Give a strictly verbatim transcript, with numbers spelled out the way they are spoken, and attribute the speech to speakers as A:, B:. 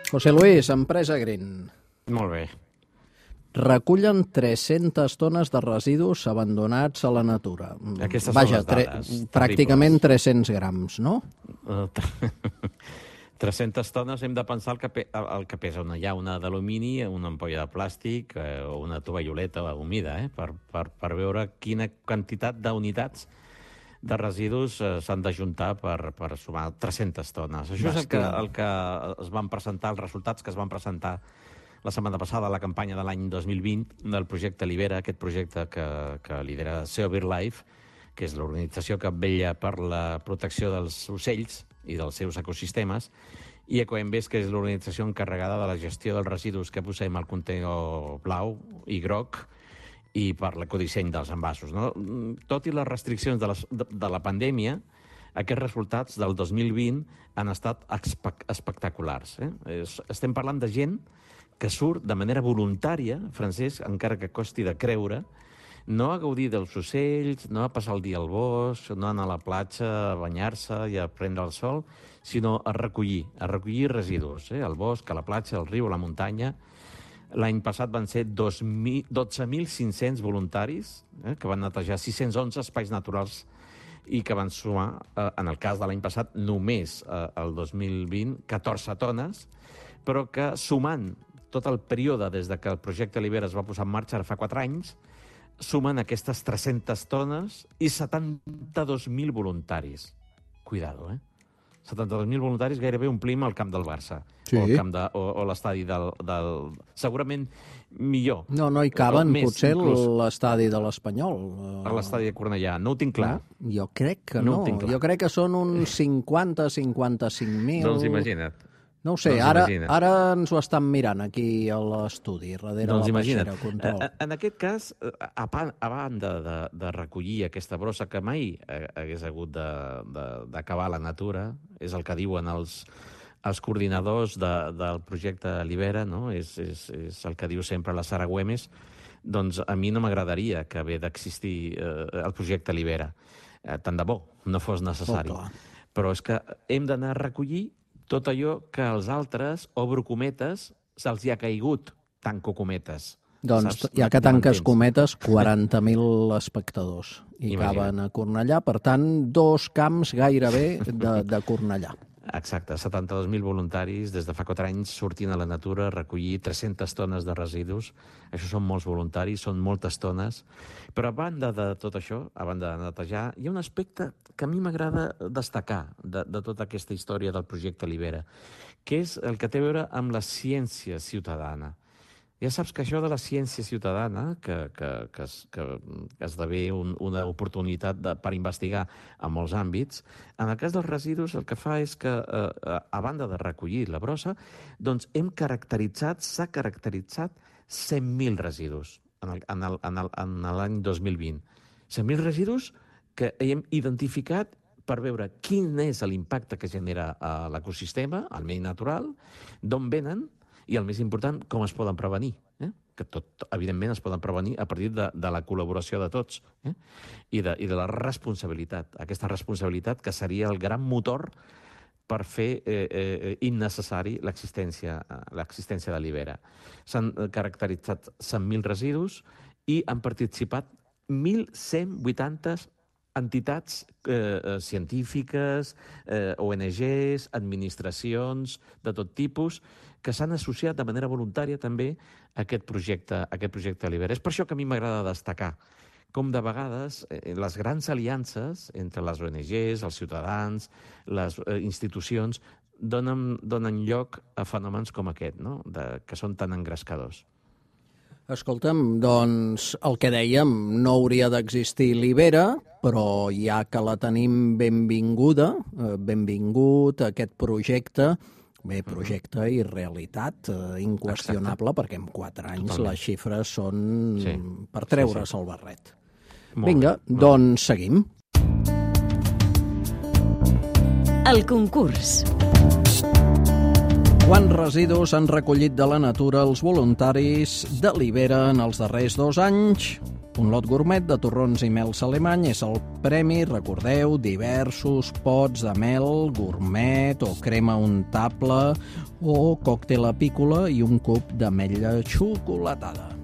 A: José Luis, Empresa Green.
B: Molt bé.
A: Recullen tres-centes tones de residus abandonats a la natura.
B: Aquestes
A: Vaja,
B: són les dades.
A: tre pràcticament
B: terribles.
A: tres-cents grams, no?
B: Uh, tres-centes tones, hem de pensar el que, pe el que pesa una llauna d'alumini, una ampolla de plàstic eh, o una tovalloleta humida, eh, per, per, per veure quina quantitat d'unitats de residus eh, s'han d'ajuntar per, per sumar tres-centes tones. Això és el que, el que es van presentar, els resultats que es van presentar la setmana passada a la campanya de l'any dos mil vint del projecte Libera, aquest projecte que, que lidera Seo BirdLife, que és l'organització que vetlla per la protecció dels ocells i dels seus ecosistemes, i Ecoembes, que és l'organització encarregada de la gestió dels residus que posem al contenidor blau i groc i per l'ecodisseny dels envasos, no? Tot i les restriccions de, les, de, de la pandèmia, aquests resultats del dos mil vint han estat espectaculars. Eh? Estem parlant de gent que surt de manera voluntària, Francesc, encara que costi de creure, no a gaudir dels ocells, no a passar el dia al bosc, no a anar a la platja a banyar-se i a prendre el sol, sinó a recollir, a recollir residus, eh? al bosc, a la platja, al riu, a la muntanya. L'any passat van ser dotze mil cinc-cents voluntaris eh? que van netejar sis-cents onze espais naturals i que van sumar, eh, en el cas de l'any passat, només eh, el dos mil vint, catorze tones, però que sumant tot el període des de que el projecte Libera es va posar en marxa ara fa quatre anys, sumen aquestes tres-centes tones i setanta-dos mil voluntaris. Cuidado, eh? setanta-dos mil voluntaris, gairebé omplim el camp del Barça.
A: Sí.
B: O, el camp de, o, o l'estadi del, del... Segurament millor.
A: No, no hi caben,
B: més,
A: potser,
B: inclús,
A: l'estadi de l'Espanyol.
B: a l'estadi de Cornellà. No ho tinc clar.
A: No, jo crec que no.
B: No ho tinc clar.
A: Jo crec que són uns cinquanta cinquanta-cinc mil.
B: Doncs imagina't.
A: No ho sé,
B: doncs
A: ara,
B: imagina't.
A: ara ens ho estan mirant aquí a l'estudi, darrere
B: Doncs
A: la
B: imagina't.
A: peixera, control.
B: En aquest cas, a, a banda de, de recollir aquesta brossa que mai hagués hagut d'acabar a la natura, és el que diuen els, els coordinadors de, del projecte Libera, no? és, és, és el que diu sempre la Sara Güemes, doncs a mi no m'agradaria que haver d'existir eh, el projecte Libera. Eh, tant de bo no fos necessari.
A: Oh,
B: però és que hem d'anar a recollir tot allò que als altres, obro cometes, se'ls hi ha caigut, tanco cometes.
A: Doncs,
B: saps?
A: ja que
B: Ja
A: tanques
B: m'entens.
A: cometes, quaranta mil espectadors hi
B: Imagina't.
A: caben a Cornellà, per tant, dos camps gairebé de, de Cornellà.
B: Exacte, setanta-dos mil voluntaris des de fa quatre anys sortint a la natura a recollir tres-centes tones de residus. Això són molts voluntaris, són moltes tones. Però a banda de tot això, a banda de netejar, hi ha un aspecte que a mi m'agrada destacar de, de tota aquesta història del projecte Libera, que és el que té a veure amb la ciència ciutadana. Ja saps que això de la ciència ciutadana, que, que, que, es, que esdevé un, una oportunitat de, per investigar en molts àmbits, en el cas dels residus el que fa és que, eh, a banda de recollir la brossa, doncs hem caracteritzat, s'ha caracteritzat cent mil residus en el- en el- en el- en l'any dos mil vint. cent mil residus que hem identificat per veure quin és l'impacte que genera a l'ecosistema, al medi natural, d'on venen, i el més important, com es poden prevenir. Eh? Que tot, evidentment, es poden prevenir a partir de, de la col·laboració de tots eh? I, de, i de la responsabilitat. Aquesta responsabilitat que seria el gran motor per fer eh, eh, innecessari l'existència l'existència de Libera. S'han caracteritzat cent mil residus i han participat mil cent vuitanta entitats eh, científiques, eh, O N Ges, administracions de tot tipus, que s'han associat de manera voluntària també a aquest projecte, a aquest projecte Libera. És per això que a mi m'agrada destacar com de vegades eh, les grans aliances entre les O N Ges, els ciutadans, les eh, institucions, donen, donen lloc a fenòmens com aquest, no? de, que són tan engrescadors.
A: Escolta'm, doncs el que dèiem, no hauria d'existir Libera, però ja que la tenim benvinguda, eh, benvingut a aquest projecte, bé, projecte i realitat eh, inqüestionable, perquè en quatre anys
B: Totalment.
A: les xifres són
B: Sí.
A: per treure's
B: Sí, sí.
A: el barret.
B: Molt
A: Vinga,
B: bé, molt
A: doncs seguim.
C: El concurs.
A: Quants residus han recollit de la natura els voluntaris de l'Ibera en els darrers dos anys? Un lot gourmet de torrons i mels alemany és el premi, recordeu, diversos pots de mel gourmet o crema untable o còctel apícola i un cub d'ametlla xocolatada.